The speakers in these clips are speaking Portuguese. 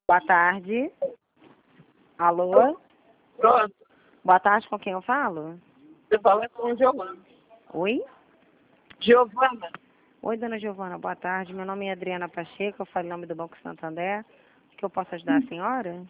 Boa tarde. Alô? Pronto. Boa tarde, com quem eu falo? Você fala com Giovana. Oi? Giovana. Oi, dona Giovana, boa tarde. Meu nome é Adriana Pacheco, eu falo em nome do Banco Santander. O que eu posso ajudar a senhora?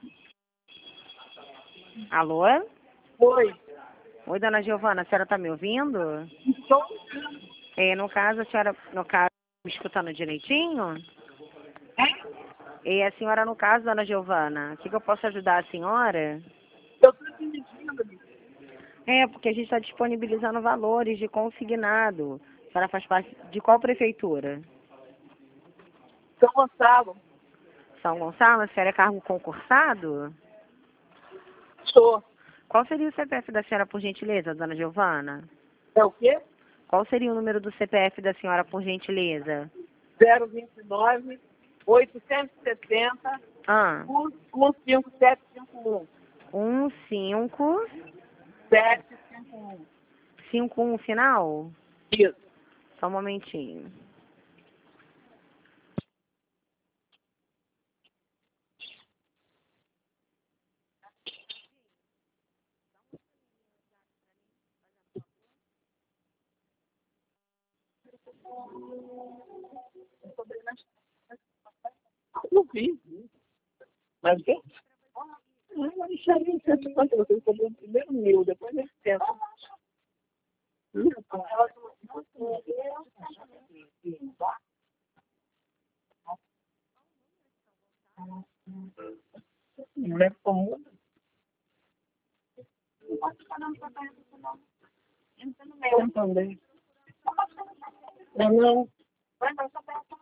Alô? Oi. Oi, dona Giovana, a senhora está me ouvindo? Estou. No caso, a senhora, me escutando direitinho? E a senhora, no caso, dona Giovana, o que eu posso ajudar a senhora? Eu estou dirigindo. Porque a gente está disponibilizando valores de consignado. A senhora faz parte de qual prefeitura? São Gonçalo. São Gonçalo? A senhora é cargo concursado? Sou. Qual seria o CPF da senhora, por gentileza, dona Giovana? É o quê? Qual seria o número do CPF da senhora, por gentileza? 029 870 Ah, 15751. 1551 751. final? Isso. Só um momentinho. Eu vi. Mas o quê? Mas isso aí, não sei se você cobrou primeiro 1.000, depois 800. Não é comum. Santander. Não.